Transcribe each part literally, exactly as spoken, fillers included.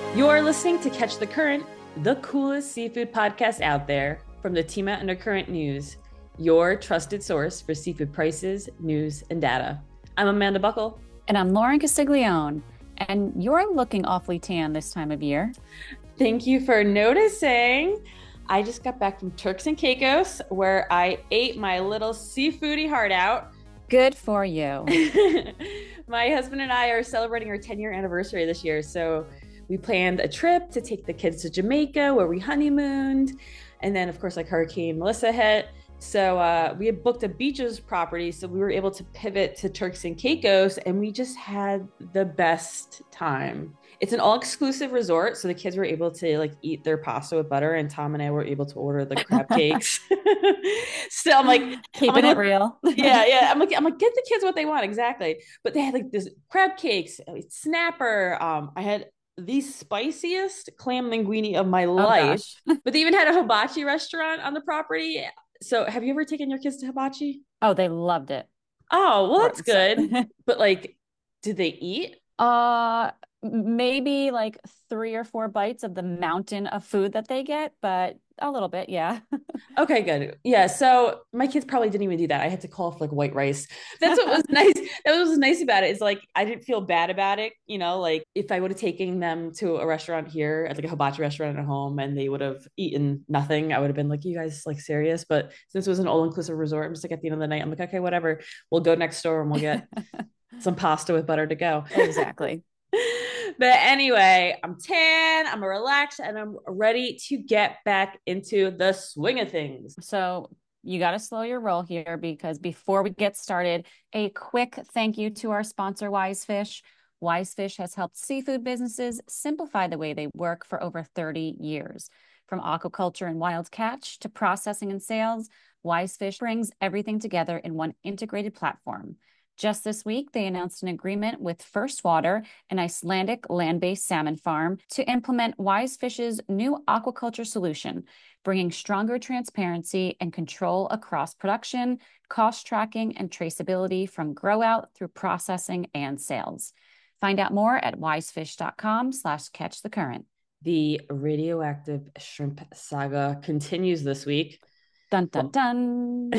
You're listening to Catch the Current, the coolest seafood podcast out there from the team at Undercurrent News, your trusted source for seafood prices, news, and data. I'm Amanda Buckle. And I'm Lauren Castiglione. And you're looking awfully tan this time of year. Thank you for noticing. I just got back from Turks and Caicos, where I ate my little seafoody heart out. Good for you. My husband and I are celebrating our ten-year anniversary this year, so we planned a trip to take the kids to Jamaica where we honeymooned. And then, of course, like Hurricane Melissa hit. So uh, we had booked a beaches property. So we were able to pivot to Turks and Caicos, and we just had the best time. It's an all-exclusive resort. So the kids were able to like eat their pasta with butter, and Tom and I were able to order the crab cakes. So I'm like, keeping I'm like, it real. yeah, yeah. I'm like, I'm like, get the kids what they want. Exactly. But they had like this crab cakes, snapper. Um, I had the spiciest clam linguine of my life. Oh, but they even had a hibachi restaurant on the property. So have you ever taken your kids to hibachi? Oh, they loved it. Oh, well, that's good. But like, did they eat? Uh, maybe like three or four bites of the mountain of food that they get, but a little bit, yeah. Okay, good. Yeah. So my kids probably didn't even do that. I had to call for like white rice. That's what was nice. That was nice about it. Is like I didn't feel bad about it. You know, like if I would have taken them to a restaurant here, at like a hibachi restaurant at home, and they would have eaten nothing, I would have been like, "You guys like serious?" But since it was an all-inclusive resort, I'm just like at the end of the night, I'm like, "Okay, whatever. We'll go next door and we'll get some pasta with butter to go." Exactly. But anyway, I'm tan, I'm relaxed, and I'm ready to get back into the swing of things. So you got to slow your roll here because before we get started, a quick thank you to our sponsor, Wisefish. Wisefish has helped seafood businesses simplify the way they work for over thirty years. From aquaculture and wild catch to processing and sales, Wisefish brings everything together in one integrated platform. Just this week, they announced an agreement with First Water, an Icelandic land-based salmon farm, to implement Wisefish's new aquaculture solution, bringing stronger transparency and control across production, cost tracking, and traceability from grow out through processing and sales. Find out more at wisefish.com slash catch the current. The radioactive shrimp saga continues this week. Dun, dun, dun.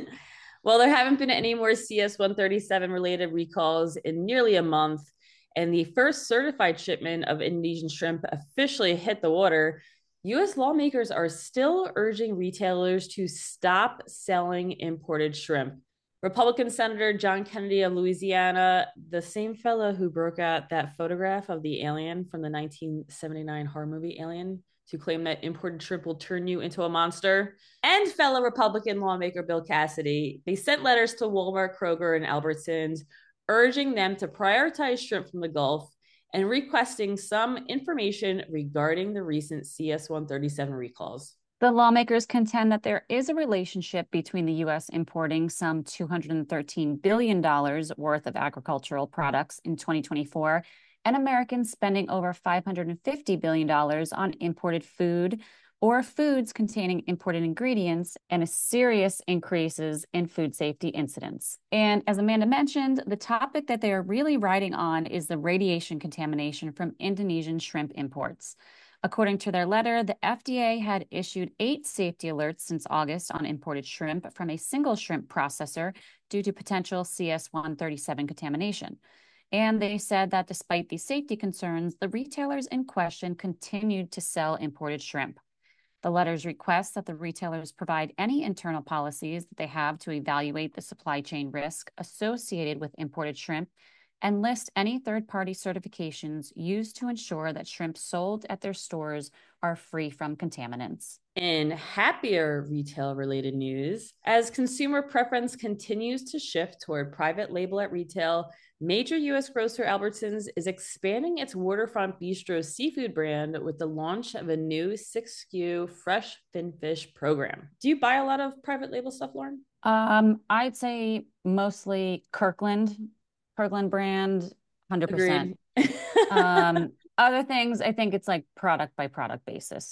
Well, there haven't been any more C S one thirty-seven related recalls in nearly a month, and the first certified shipment of Indonesian shrimp officially hit the water. U S lawmakers are still urging retailers to stop selling imported shrimp. Republican Senator John Kennedy of Louisiana, the same fellow who broke out that photograph of the alien from the nineteen seventy-nine horror movie Alien, to claim that imported shrimp will turn you into a monster, and fellow Republican lawmaker Bill Cassidy, they sent letters to Walmart, Kroger, and Albertsons urging them to prioritize shrimp from the Gulf and requesting some information regarding the recent C S one thirty-seven recalls. The lawmakers contend that there is a relationship between the U S importing some two hundred thirteen billion dollars worth of agricultural products in twenty twenty-four and Americans spending over five hundred fifty billion dollars on imported food or foods containing imported ingredients, and a serious increases in food safety incidents. And as Amanda mentioned, the topic that they are really riding on is the radiation contamination from Indonesian shrimp imports. According to their letter, the F D A had issued eight safety alerts since August on imported shrimp from a single shrimp processor due to potential C S one thirty-seven contamination. And they said that despite these safety concerns, the retailers in question continued to sell imported shrimp. The letters request that the retailers provide any internal policies that they have to evaluate the supply chain risk associated with imported shrimp and list any third-party certifications used to ensure that shrimp sold at their stores are free from contaminants. In happier retail-related news, as consumer preference continues to shift toward private label at retail, major U S grocer Albertsons is expanding its Waterfront Bistro seafood brand with the launch of a new six S K U fresh finfish program. Do you buy a lot of private label stuff, Lauren? Um, I'd say mostly Kirkland, Kirkland brand, one hundred percent. um, other things, I think it's like product by product basis.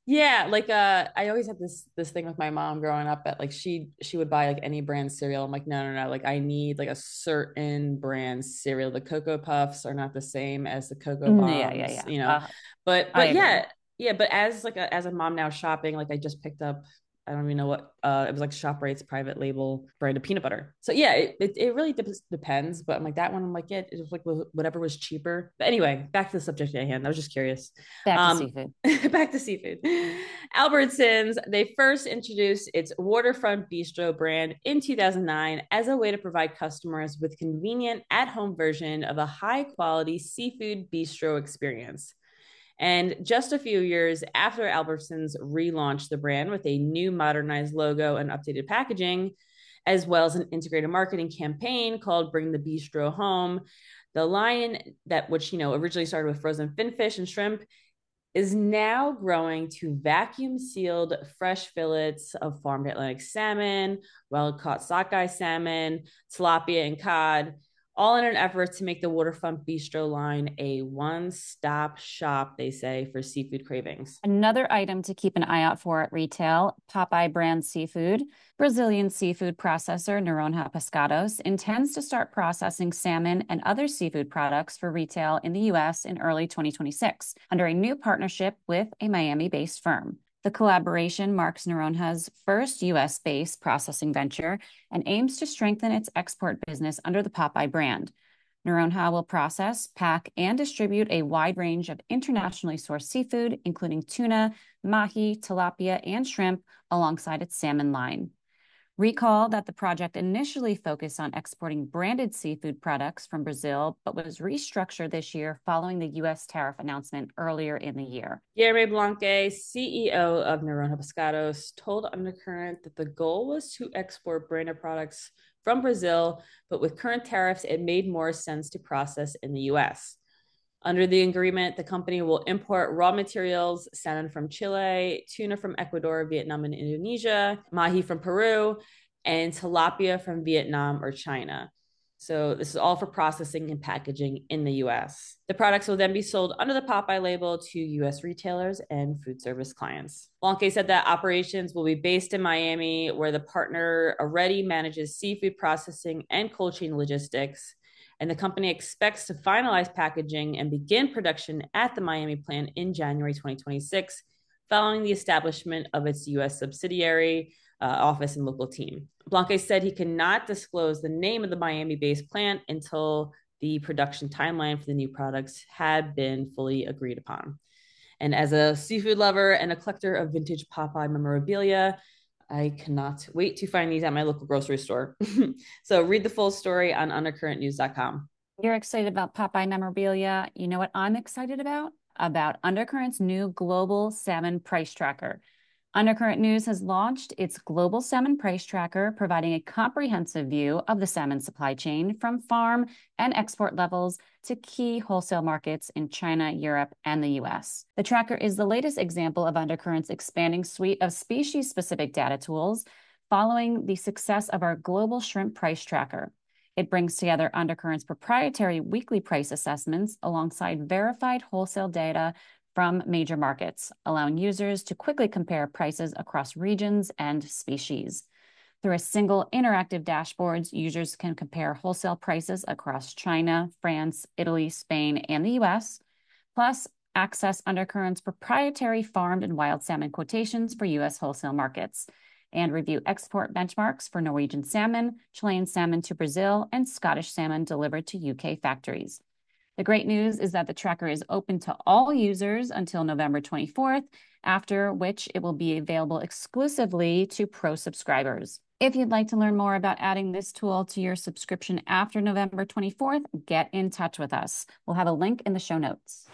Yeah, like uh I always had this this thing with my mom growing up that like she she would buy like any brand cereal. I'm like, no, no, no. Like I need like a certain brand cereal. The Cocoa Puffs are not the same as the Cocoa Mm, yeah, yeah, Bombs, yeah. you know. Uh, But I but agree. yeah, yeah, but as like a as a mom now shopping, like I just picked up I don't even know what uh it was like ShopRite's private label brand of peanut butter. So yeah, it it, it really de- depends. But I'm like that one, I'm like, yeah, it was like whatever was cheaper. But anyway, back to the subject at hand. I was just curious. Back to Um, seafood. back to seafood. Albertsons, they first introduced its Waterfront Bistro brand in two thousand nine as a way to provide customers with convenient at-home version of a high-quality seafood bistro experience. And just a few years after Albertsons relaunched the brand with a new modernized logo and updated packaging, as well as an integrated marketing campaign called Bring the Bistro Home, the line that which you know originally started with frozen finfish and shrimp is now growing to vacuum sealed fresh fillets of farmed Atlantic salmon, wild caught sockeye salmon, tilapia, and cod, all in an effort to make the Waterfront Bistro line a one stop shop, they say, for seafood cravings. Another item to keep an eye out for at retail, Popeye brand seafood. Brazilian seafood processor Noronha Pescados intends to start processing salmon and other seafood products for retail in the U S in early twenty twenty-six under a new partnership with a Miami-based firm. The collaboration marks Noronha's first U S-based processing venture and aims to strengthen its export business under the Popeye brand. Noronha will process, pack, and distribute a wide range of internationally sourced seafood, including tuna, mahi, tilapia, and shrimp, alongside its salmon line. Recall that the project initially focused on exporting branded seafood products from Brazil, but was restructured this year following the U S tariff announcement earlier in the year. Guilherme Blanque, C E O of Noronha Pescados, told Undercurrent that the goal was to export branded products from Brazil, but with current tariffs, it made more sense to process in the U S. Under the agreement, the company will import raw materials, salmon from Chile, tuna from Ecuador, Vietnam, and Indonesia, mahi from Peru, and tilapia from Vietnam or China. So this is all for processing and packaging in the U S. The products will then be sold under the Popeye label to U S retailers and food service clients. Blanque said that operations will be based in Miami, where the partner already manages seafood processing and cold chain logistics. And the company expects to finalize packaging and begin production at the Miami plant in January twenty twenty-six, following the establishment of its U S subsidiary uh, office and local team. Blanque said he cannot disclose the name of the Miami-based plant until the production timeline for the new products had been fully agreed upon. And as a seafood lover and a collector of vintage Popeye memorabilia, I cannot wait to find these at my local grocery store. So read the full story on undercurrent news dot com. You're excited about Popeye memorabilia. You know what I'm excited about? About Undercurrent's new global salmon price tracker. Undercurrent News has launched its global salmon price tracker, providing a comprehensive view of the salmon supply chain from farm and export levels to key wholesale markets in China, Europe, and the U S. The tracker is the latest example of Undercurrent's expanding suite of species-specific data tools following the success of our global shrimp price tracker. It brings together Undercurrent's proprietary weekly price assessments alongside verified wholesale data from major markets, allowing users to quickly compare prices across regions and species. Through a single interactive dashboard, users can compare wholesale prices across China, France, Italy, Spain, and the U S, plus access Undercurrent's proprietary farmed and wild salmon quotations for U S wholesale markets, and review export benchmarks for Norwegian salmon, Chilean salmon to Brazil, and Scottish salmon delivered to U K factories. The great news is that the tracker is open to all users until November twenty-fourth, after which it will be available exclusively to Pro subscribers. If you'd like to learn more about adding this tool to your subscription after November twenty-fourth, get in touch with us. We'll have a link in the show notes.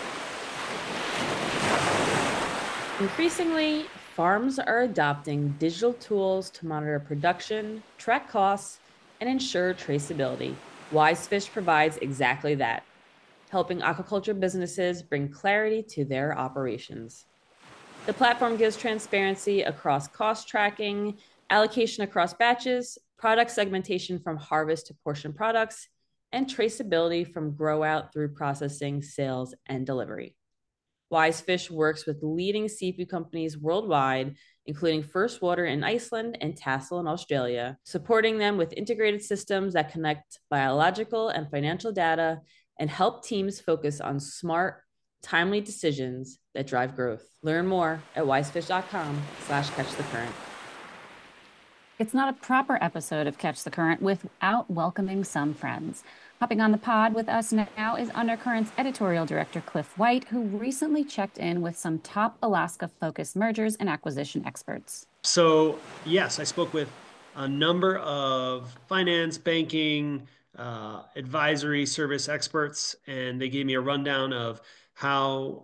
Increasingly, farms are adopting digital tools to monitor production, track costs, and ensure traceability. WiseFish provides exactly that, helping aquaculture businesses bring clarity to their operations. The platform gives transparency across cost tracking, allocation across batches, product segmentation from harvest to portion products, and traceability from grow out through processing, sales, and delivery. Wise Fish works with leading seafood companies worldwide, including First Water in Iceland and Tassel in Australia, supporting them with integrated systems that connect biological and financial data and help teams focus on smart, timely decisions that drive growth. Learn more at wisefish.com slash catch the current. It's not a proper episode of Catch the Current without welcoming some friends. Hopping on the pod with us now is Undercurrent's editorial director, Cliff White, who recently checked in with some top Alaska-focused mergers and acquisition experts. So, yes, I spoke with a number of finance, banking, uh, advisory service experts, and they gave me a rundown of how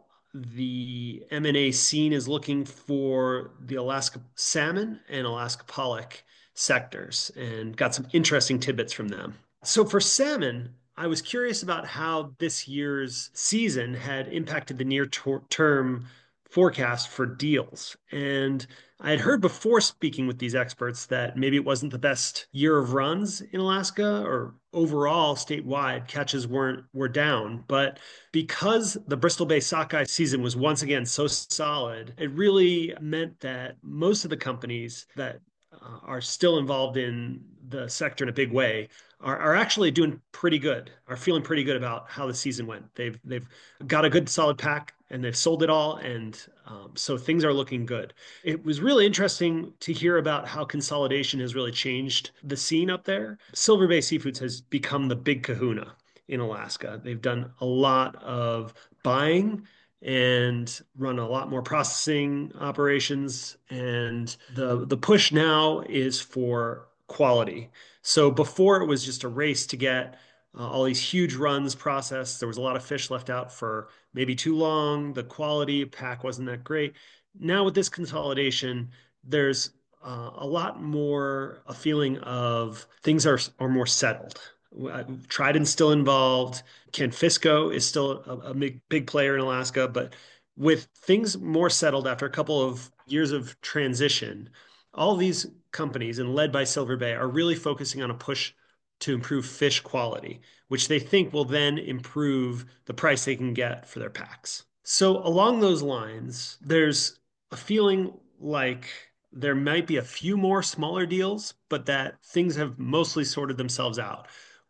the M and A scene is looking for the Alaska salmon and Alaska pollock sectors, and got some interesting tidbits from them. So for salmon, I was curious about how this year's season had impacted the near-term forecast for deals. And I had heard before speaking with these experts that maybe it wasn't the best year of runs in Alaska, or overall statewide catches weren't were down. But because the Bristol Bay sockeye season was once again so solid, it really meant that most of the companies that uh, are still involved in the sector in a big way are, are actually doing pretty good, are feeling pretty good about how the season went. They've they've got a good solid pack and they've sold it all, and um, so things are looking good. It was really interesting to hear about how consolidation has really changed the scene up there. Silver Bay Seafoods has become the big kahuna in Alaska. They've done a lot of buying and run a lot more processing operations, and the the push now is for quality. So before it was just a race to get uh, all these huge runs processed. There was a lot of fish left out for maybe too long. The quality pack wasn't that great. Now with this consolidation, there's uh, a lot more a feeling of things are are more settled. Uh, Trident's still involved. Canfisco is still a, a big big player in Alaska, but with things more settled after a couple of years of transition, all these companies and led by Silver Bay are really focusing on a push to improve fish quality, which they think will then improve the price they can get for their packs. So along those lines, there's a feeling like there might be a few more smaller deals, but that things have mostly sorted themselves out.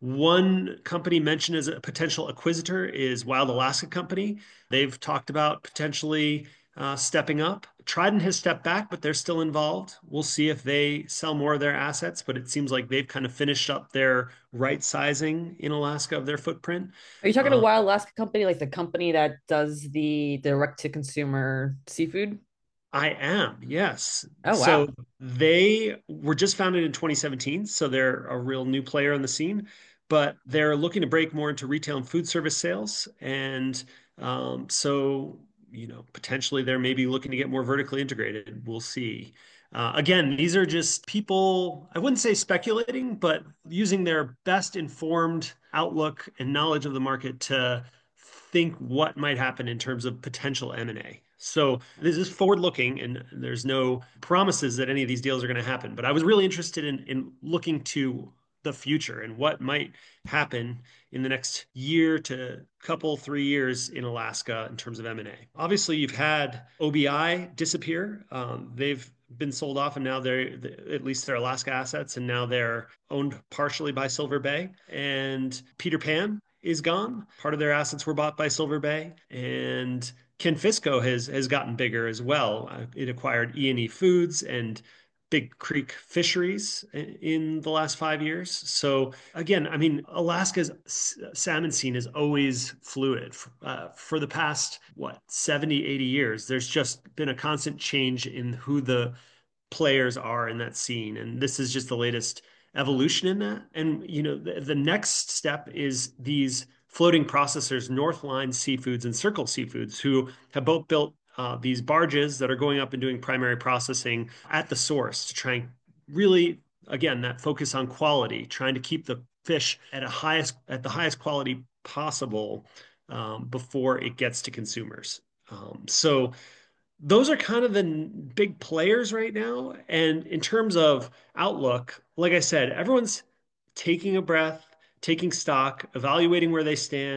One company mentioned as a potential acquisitor is Wild Alaska Company. They've talked about potentially uh, stepping up. Trident has stepped back, but they're still involved. We'll see if they sell more of their assets, but it seems like they've kind of finished up their right sizing in Alaska of their footprint. Are you talking to Uh, Wild Alaska Company, like the company that does the direct to consumer seafood? I am, yes. Oh, So wow. they were just founded in twenty seventeen, so they're a real new player on the scene, but they're looking to break more into retail and food service sales. And um, so, you know, potentially they're maybe looking to get more vertically integrated. We'll see. Uh, again, these are just people, I wouldn't say speculating, but using their best informed outlook and knowledge of the market to think what might happen in terms of potential M and A. So this is forward looking, and there's no promises that any of these deals are going to happen. But I was really interested in, in looking to the future and what might happen in the next year to couple, three years in Alaska in terms of M and A. Obviously, you've had O B I disappear. Um, they've been sold off, and now they're at least their Alaska assets, and now they're owned partially by Silver Bay. And Peter Pan is gone. Part of their assets were bought by Silver Bay, and Canfisco has has gotten bigger as well. Uh, it acquired E and E Foods and Big Creek Fisheries in the last five years. So again, I mean, Alaska's salmon scene is always fluid. Uh, for the past, what, seventy, eighty years, there's just been a constant change in who the players are in that scene. And this is just the latest evolution in that. And, you know, the, the next step is these floating processors, Northline Seafoods and Circle Seafoods, who have both built uh, these barges that are going up and doing primary processing at the source to try and really, again, that focus on quality, trying to keep the fish at a highest at the highest quality possible um, before it gets to consumers. Um, so those are kind of the big players right now. And in terms of outlook, like I said, everyone's taking a breath, taking stock, evaluating where they stand.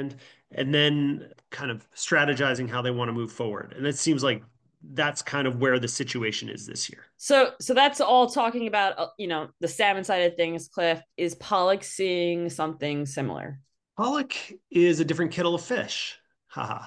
and then kind of strategizing how they want to move forward. And it seems like that's kind of where the situation is this year. So, so that's all talking about, uh, you know, the salmon side of things. Cliff, is Pollock seeing something similar? Pollock is a different kettle of fish. Haha.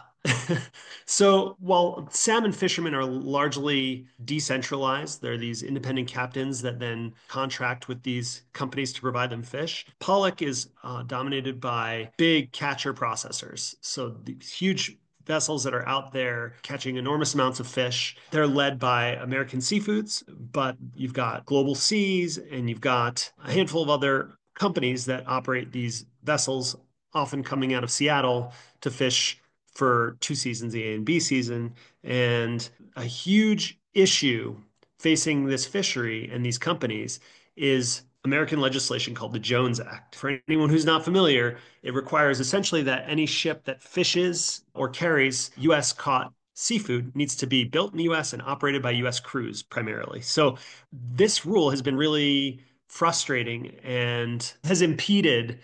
So while salmon fishermen are largely decentralized, there are these independent captains that then contract with these companies to provide them fish. Pollock is uh, dominated by big catcher processors. So these huge vessels that are out there catching enormous amounts of fish. They're led by American Seafoods, but you've got Global Seas and you've got a handful of other companies that operate these vessels, often coming out of Seattle to fish for two seasons, the A and B season. And a huge issue facing this fishery and these companies is American legislation called the Jones Act. For anyone who's not familiar, it requires essentially that any ship that fishes or carries U S caught seafood needs to be built in the U S and operated by U S crews primarily. So this rule has been really frustrating and has impeded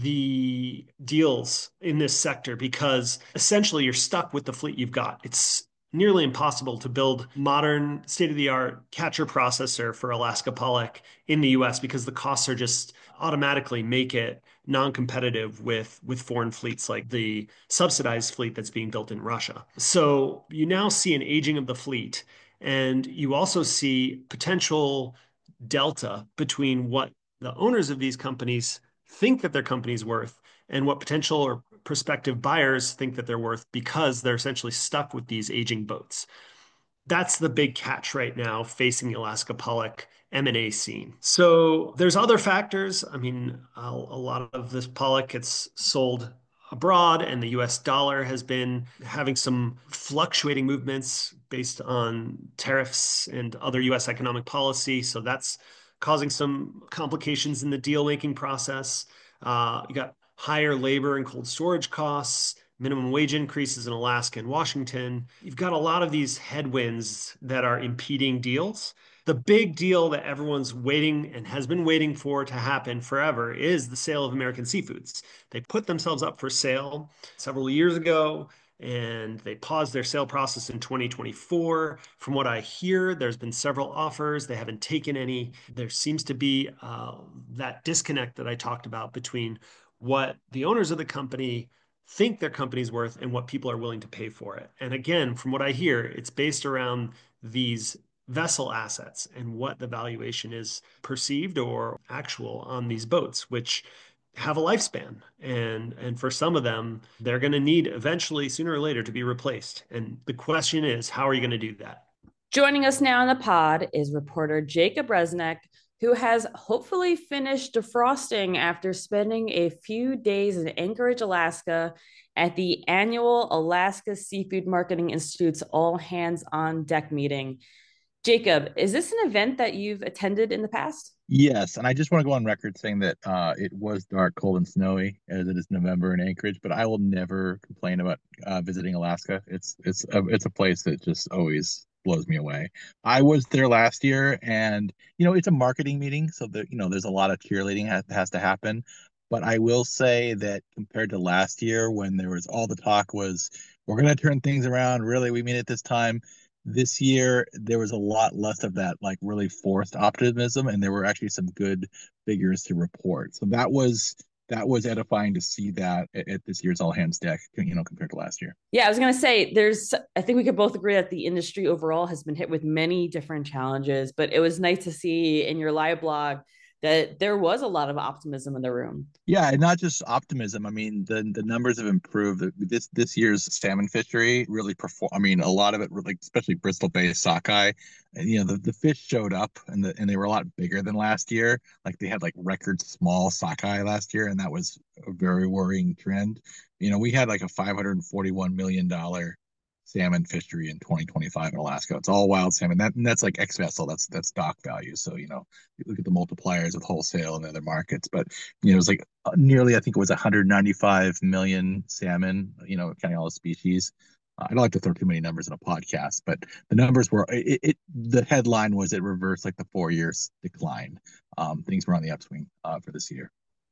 the deals in this sector because essentially you're stuck with the fleet you've got. It's nearly impossible to build modern state-of-the-art catcher processor for Alaska pollock in the U S because the costs are just automatically make it non-competitive with with foreign fleets like the subsidized fleet that's being built in Russia. So you now see an aging of the fleet, and you also see potential delta between what the owners of these companies think that their company's worth and what potential or prospective buyers think that they're worth because they're essentially stuck with these aging boats. That's the big catch right now facing the Alaska pollock M and A scene. So there's other factors. I mean, a, a lot of this pollock gets sold abroad, and the U S dollar has been having some fluctuating movements based on tariffs and other U S economic policy. So that's causing some complications in the deal making process. Uh, you got higher labor and cold storage costs, minimum wage increases in Alaska and Washington. You've got a lot of these headwinds that are impeding deals. The big deal that everyone's waiting and has been waiting for to happen forever is the sale of American Seafoods. They put themselves up for sale several years ago, and they paused their sale process in twenty twenty-four. From what I hear, there's been several offers. They haven't taken any. There seems to be uh, that disconnect that I talked about between what the owners of the company think their company's worth and what people are willing to pay for it. And again, from what I hear, it's based around these vessel assets and what the valuation is perceived or actual on these boats, which have a lifespan. And and for some of them, they're going to need eventually, sooner or later, to be replaced. And the question is, how are you going to do that? Joining us now on the pod is reporter Jacob Resnick, who has hopefully finished defrosting after spending a few days in Anchorage, Alaska at the annual Alaska Seafood Marketing Institute's All Hands on Deck meeting. Jacob, is this an event that you've attended in the past? Yes, and I just want to go on record saying that uh, it was dark, cold, and snowy as it is November in Anchorage, but I will never complain about uh, visiting Alaska. It's it's a, it's a place that just always blows me away. I was there last year, and you know it's a marketing meeting, so that you know there's a lot of cheerleading that has to happen. But I will say that compared to last year, when there was all the talk was we're going to turn things around, really, we mean it this time. This year, there was a lot less of that, like really forced optimism, and there were actually some good figures to report. So that was that was edifying to see that at, at this year's All Hands Deck, you know, compared to last year. Yeah, I was going to say, there's, I think we could both agree that the industry overall has been hit with many different challenges, but it was nice to see in your live blog that there was a lot of optimism in the room. Yeah, and not just optimism. I mean, the the numbers have improved. This this year's salmon fishery really perform. I mean, a lot of it, like especially Bristol Bay sockeye, you know, the, the fish showed up and the and they were a lot bigger than last year. Like they had like record small sockeye last year, and that was a very worrying trend. You know, we had like a five hundred forty-one million dollar salmon fishery in twenty twenty-five in Alaska. It's all wild salmon. That and that's like ex vessel. That's that's dock value. So you know, you look at the multipliers with wholesale and other markets. But you know, it was like nearly, I think it was one hundred ninety-five million salmon. You know, counting all the species. I don't like to throw too many numbers in a podcast, but the numbers were it. it the headline was it reversed like the four years decline. Um, things were on the upswing uh, for this year.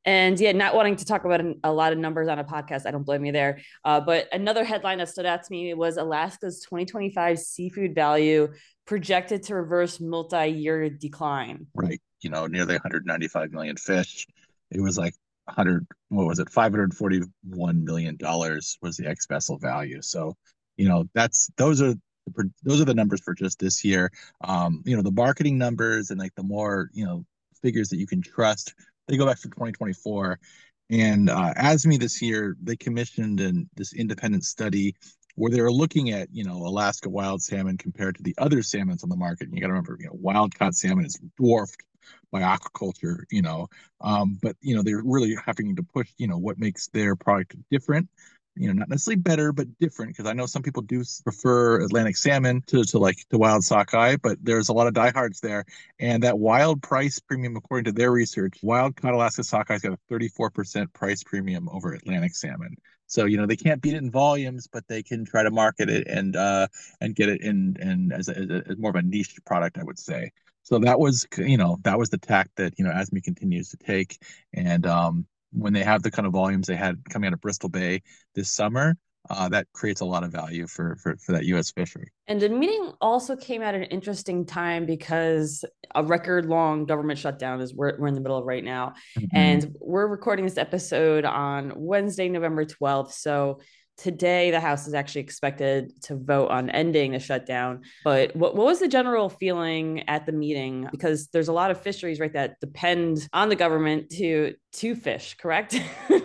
And yeah, not wanting to talk about a lot of numbers on a podcast, I don't blame you there. Uh, but another headline that stood out to me was Alaska's twenty twenty-five seafood value projected to reverse multi-year decline. Right. You know, nearly one hundred ninety-five million fish. It was like one hundred, what was it? five hundred forty-one million dollars was the ex vessel value. So, you know, that's those are those are the numbers for just this year. Um, you know, the marketing numbers and like the more, you know, figures that you can trust, they go back to twenty twenty-four. And uh, A S M E this year, they commissioned an, this independent study where they were looking at, you know, Alaska wild salmon compared to the other salmons on the market. And you got to remember, you know, wild caught salmon is dwarfed by aquaculture, you know, um, but, you know, they're really having to push, you know, what makes their product different, you know, not necessarily better, but different. Because I know some people do prefer Atlantic salmon to, to like to wild sockeye, but there's a lot of diehards there. And that wild price premium, according to their research, wild caught Alaska sockeye has got a thirty-four percent price premium over Atlantic salmon. So, you know, they can't beat it in volumes, but they can try to market it and uh, and get it in and as, a, as, a, as more of a niche product, I would say. So that was, you know, that was the tack that, you know, A S M E continues to take. And um, when they have the kind of volumes they had coming out of Bristol Bay this summer, uh, that creates a lot of value for, for, for that U S fishery. And the meeting also came at an interesting time because a record long government shutdown is we're, we're in the middle of right now. Mm-hmm. And we're recording this episode on Wednesday, November twelfth. So today the House is actually expected to vote on ending the shutdown. But what, what was the general feeling at the meeting? Because there's a lot of fisheries, right, that depend on the government to to fish, correct?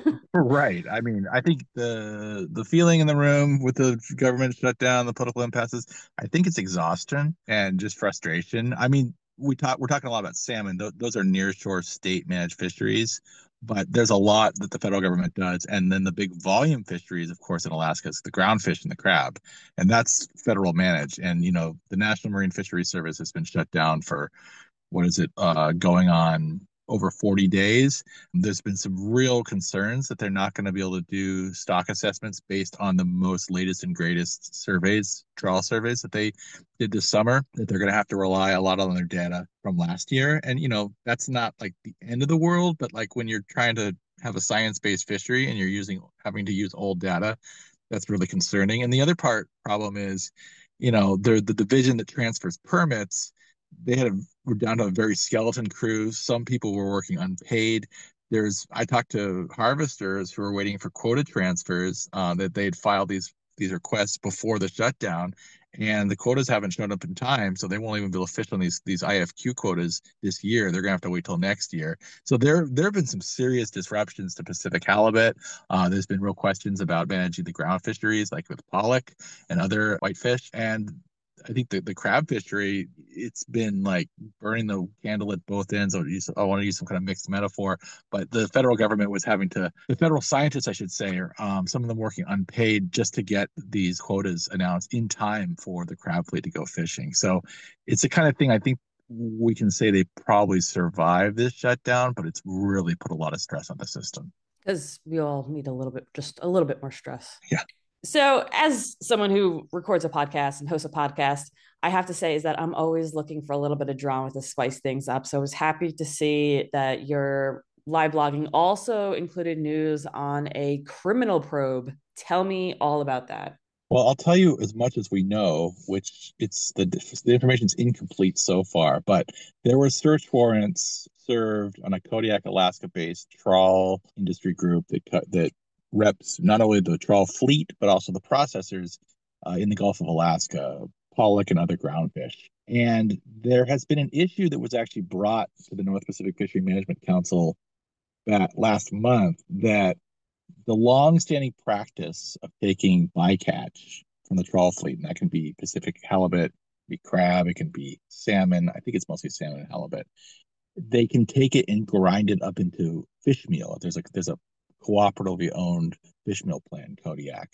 Right. I mean, I think the the feeling in the room with the government shutdown, the political impasses, I think it's exhaustion and just frustration. I mean, we talk we're talking a lot about salmon. Th- those are nearshore state managed fisheries, but there's a lot that the federal government does. And then the big volume fisheries, of course, in Alaska is the groundfish and the crab, and that's federal managed. And you know, the National Marine Fisheries Service has been shut down for what is it uh, going on over forty days. There's been some real concerns that they're not going to be able to do stock assessments based on the most latest and greatest surveys, trial surveys that they did this summer, that they're going to have to rely a lot on their data from last year. And, you know, that's not like the end of the world, but like when you're trying to have a science-based fishery and you're using having to use old data, that's really concerning. And the other part problem is, you know, the the division that transfers permits, they had a, were down to a very skeleton crew. Some people were working unpaid. There's, I talked to harvesters who were waiting for quota transfers, uh, that they had filed these these requests before the shutdown, and the quotas haven't shown up in time, so they won't even be able to fish on these these I F Q quotas this year. They're gonna have to wait till next year. So there there have been some serious disruptions to Pacific halibut. Uh, there's been real questions about managing the ground fisheries, like with pollock and other whitefish, and I think the, the crab fishery, it's been like burning the candle at both ends. I, use, I want to use some kind of mixed metaphor, but the federal government was having to, the federal scientists, I should say, are, um, some of them working unpaid just to get these quotas announced in time for the crab fleet to go fishing. So it's the kind of thing I think we can say they probably survived this shutdown, but it's really put a lot of stress on the system. Because we all need a little bit, just a little bit more stress. Yeah. So as someone who records a podcast and hosts a podcast, I have to say is that I'm always looking for a little bit of drama to spice things up. So I was happy to see that your live blogging also included news on a criminal probe. Tell me all about that. Well, I'll tell you as much as we know, which it's the the information's incomplete so far, but there were search warrants served on a Kodiak, Alaska-based trawl industry group that that reps not only the trawl fleet, but also the processors uh, in the Gulf of Alaska, pollock and other groundfish. And there has been an issue that was actually brought to the North Pacific Fishery Management Council that last month, that the long-standing practice of taking bycatch from the trawl fleet, and that can be Pacific halibut, it can be crab, it can be salmon. I think it's mostly salmon and halibut. They can take it and grind it up into fish meal. There's a there's a cooperatively owned fish meal plant in Kodiak.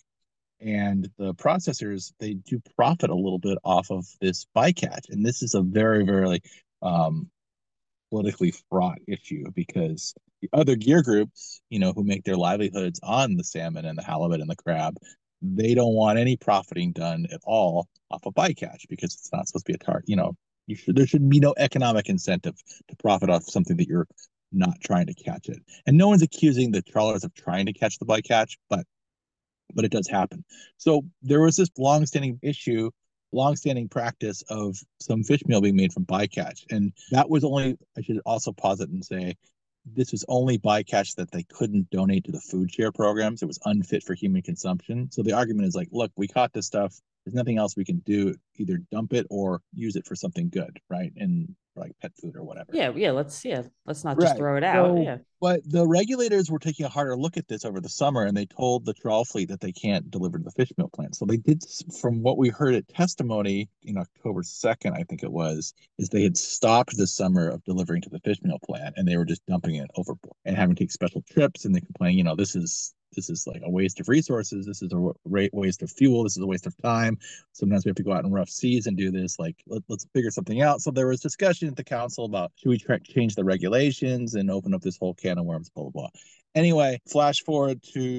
And the processors, they do profit a little bit off of this bycatch. And this is a very, very um, politically fraught issue, because the other gear groups, you know, who make their livelihoods on the salmon and the halibut and the crab, they don't want any profiting done at all off a bycatch, because it's not supposed to be a target. You know, you should there should be no economic incentive to profit off something that you're not trying to catch it. And no one's accusing the trawlers of trying to catch the bycatch, but but it does happen. So there was this longstanding issue, longstanding practice of some fish meal being made from bycatch. And that was only, I should also pause it and say, this was only bycatch that they couldn't donate to the food share programs. It was unfit for human consumption. So the argument is like, look, we caught this stuff. There's nothing else we can do, either dump it or use it for something good, right? And like pet food or whatever. Yeah, yeah, let's yeah, let's not right. just throw it out. So, yeah. But the regulators were taking a harder look at this over the summer, and they told the trawl fleet that they can't deliver to the fish meal plant. So they did, from what we heard at testimony in October second, I think it was, is they had stopped this summer of delivering to the fish meal plant, and they were just dumping it overboard and having to take special trips, and they complain, you know, this is this is like a waste of resources. This is a waste of fuel. This is a waste of time. Sometimes we have to go out in rough seas and do this. Like, let, let's figure something out. So there was discussion at the council about, should we try, change the regulations and open up this whole can of worms, blah, blah, blah. Anyway, flash forward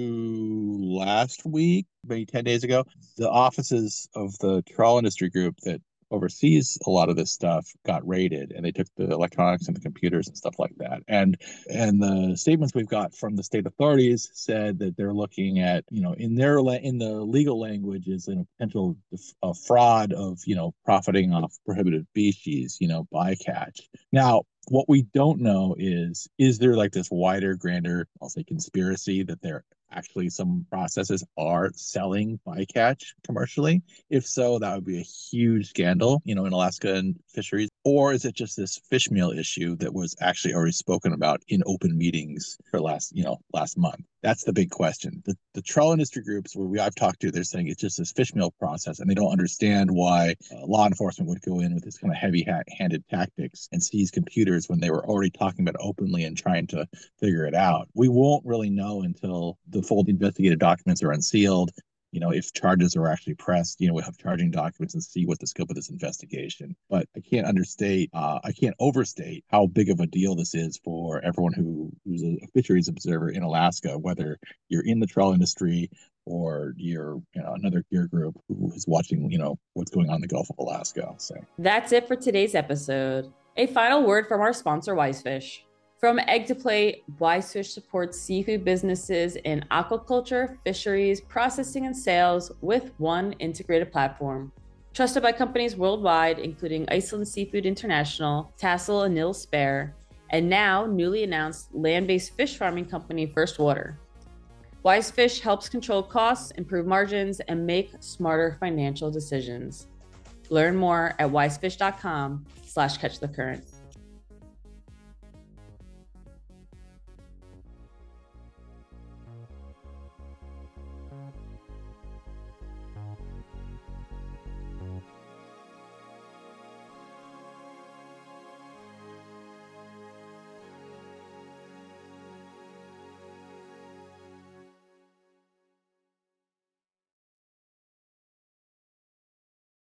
to last week, maybe ten days ago, the offices of the trawl industry group that oversees a lot of this stuff got raided, and they took the electronics and the computers and stuff like that. And and the statements we've got from the state authorities said that they're looking at, you know, in their in the legal language is a potential uh, fraud of, you know, profiting off prohibited species, you know, bycatch. Now, what we don't know is, is there like this wider, grander, I'll say, conspiracy that there actually some processes are selling bycatch commercially? If so, that would be a huge scandal, you know, in Alaska and fisheries. Or is it just this fish meal issue that was actually already spoken about in open meetings for last, you know, last month? That's the big question. The, the trawl industry groups where we I've talked to, they're saying it's just this fish meal process, and they don't understand why uh, law enforcement would go in with this kind of heavy-handed tactics and seize computers when they were already talking about it openly and trying to figure it out. We won't really know until the full investigative documents are unsealed. You know, if charges are actually pressed, you know, we have charging documents and see what the scope of this investigation. But I can't understate, uh, I can't overstate how big of a deal this is for everyone who who's a fisheries observer in Alaska, whether you're in the trawl industry or you're, you know, another peer group who is watching, you know, what's going on in the Gulf of Alaska. So that's it for today's episode. A final word from our sponsor, Wisefish. From egg to plate, Wisefish supports seafood businesses in aquaculture, fisheries, processing, and sales with one integrated platform. Trusted by companies worldwide, including Iceland Seafood International, Tassel and Nils Spare, and now newly announced land-based fish farming company First Water. Wisefish helps control costs, improve margins, and make smarter financial decisions. Learn more at wisefish.com slash catch the current.